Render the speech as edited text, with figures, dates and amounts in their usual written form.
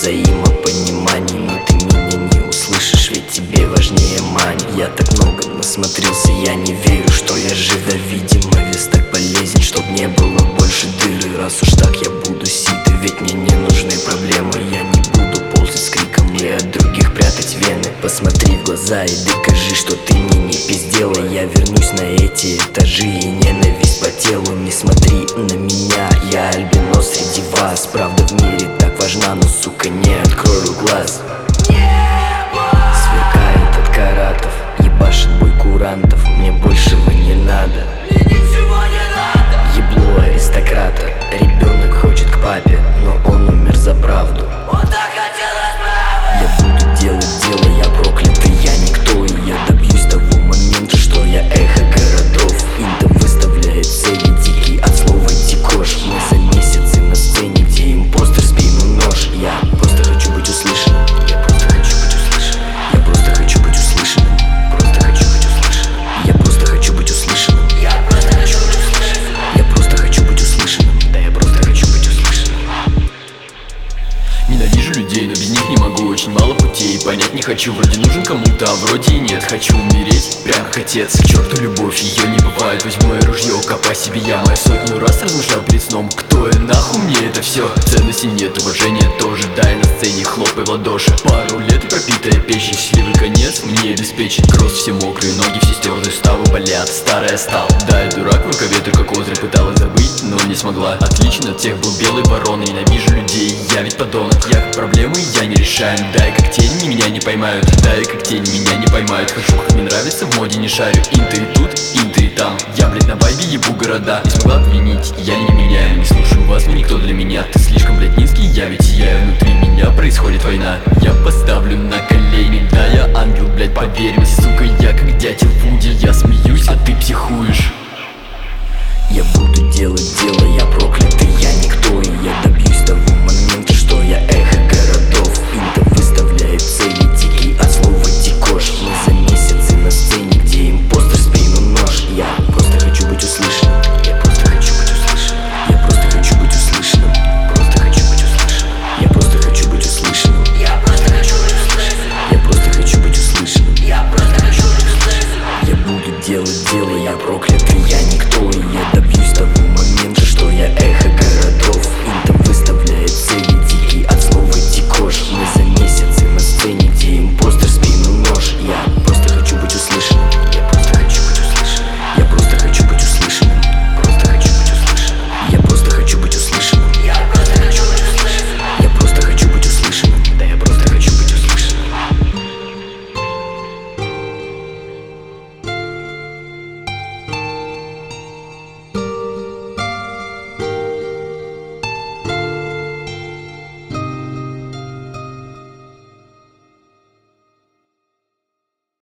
взаимопонимание. Но ты меня не услышишь, ведь тебе важнее мани. Я так много насмотрелся, я не верю, что я жив. Да, видимо, вес так полезен, чтоб не было больше дыры. Раз уж так, я буду ситый, ведь мне не нужны проблемы. Я не буду ползать с криком и от других прятать вены. Посмотри в глаза и докажи, что ты мне не пиздела. Я вернусь на эти этажи и ненависть по телу. Не смотри на меня, я альбинос среди вас. Правда в мире так важна, но, сука, не открою глаз. Сверкает от каратов, ебашит бой курантов. Мне большего не надо, мне ничего не надо. Ебло аристократа, ребенок хочет к папе, но он умер за правду. Он так хотел отправить. Я буду делать дело, я проклятый, я никто. И я добьюсь того момента, что я эхо городов. Инта выставляет цели дикий от слова дикош. Мы за месяцы на сцене, где импостер в спину нож. Я просто хочу быть услышанным, я просто хочу быть услышанным. Я просто хочу быть услышанным, просто хочу быть услышанным. Я просто хочу быть услышанным, я просто хочу быть услышанным. Я просто хочу быть услышанным, да я просто хочу быть услышанным. Ненавижу людей, но без них не могу, очень мало путей. Понять не хочу, вроде нужен кому-то, а вроде и нет. Хочу умереть, прям как отец, к черту любовь, ее не бывает. Возьму я ружье, копай себе яму. Я сотню раз размышлял перед сном, кто я, нахуй мне это все. Ценности нет, уважения тоже, дай на сцене хлопай в ладоши. Пару лет и пропитая печень, счастливый конец мне обеспечен. Кросс все мокрые, ноги все стерлые, ставы болят, старая стал. Да, я дурак, в рукаве только козырь, пыталась забыть, но не смогла. Отлично от тех был белый ворон, ненавижу людей, я ведь подонок. Я как проблемы, я не решаю. Дай как тень, меня не поймают. Дай как тень, меня не поймают. Хожу как мне нравится, в моде не шарю. Инты и тут, инты и там. Я, блядь, на вайбе ебу города. Не смогла обвинить, я не меняю. Не слушаю вас, вы никто для меня. Ты слишком, блядь, низкий, я ведь сияю. Внутри меня происходит война. Я поставлю на колени. Да, я ангел, блядь, поверь мне. Сука, я как дятел Вуди. Я смеюсь, а ты психуешь. Я буду делать дело, я проклятый, я не